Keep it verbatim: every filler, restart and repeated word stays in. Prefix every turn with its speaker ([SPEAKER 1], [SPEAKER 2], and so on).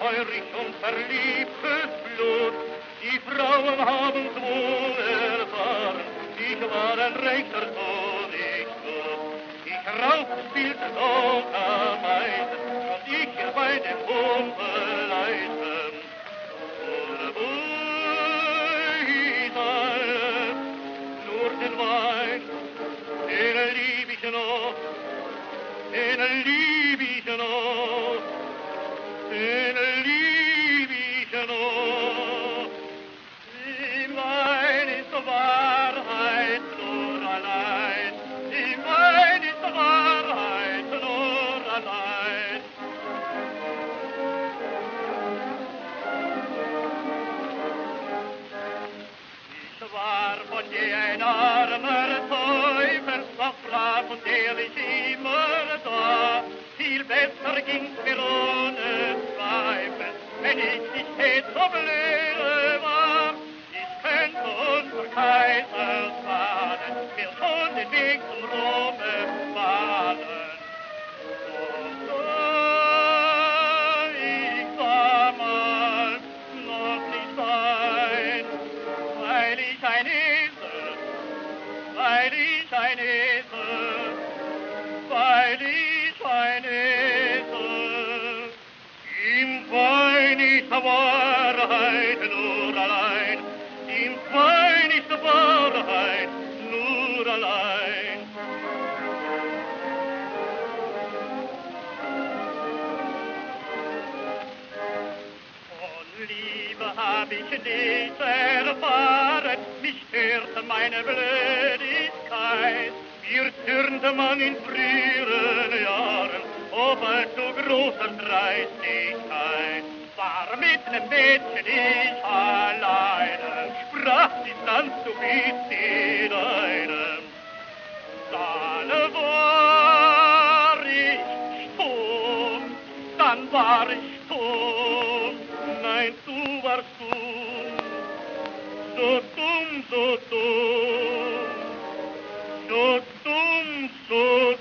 [SPEAKER 1] feurig und verliebtes Blut. Die Frauen haben's wohl erfahren, ich war ein rechter Königsblut. Ich raufspielte dort am Eisen, und ich hier bei dem Humpeleisen. Ohne Beide, nur den Wein, den lieb ich noch, den lieb ich noch, den lieb ich noch. Im Wein ist Wahrheit nur allein, im Wein ist Wahrheit nur allein. Ich war von je ein armer Teufel, doch brav und ehrlich immer da. Viel besser ging's mir ohne Zweifel, wenn ich nicht stets so blöde war. Ich könnte unser Kaisers Fahnen mir schon den Weg zum Rome bahnen. Doch da ich damals noch nicht ein, weil ich ein Esel, weil ich ein Esel, weil ich ein Esel. Im Wein ist Wahrheit nur allein, im Wein ist Wahrheit nur allein. Von Liebe hab ich nichts erfahren, mich störte meine Blödigkeit. Mir zürnte man in früheren Jahren auf allzu großer Dreistigkeit. War mit nem Mädchen ich alleine, sprach sie dann zu mit in einem. Dann war ich stumm, dann war ich stumm, nein, du warst dumm, so dumm, so dumm, so dumm, so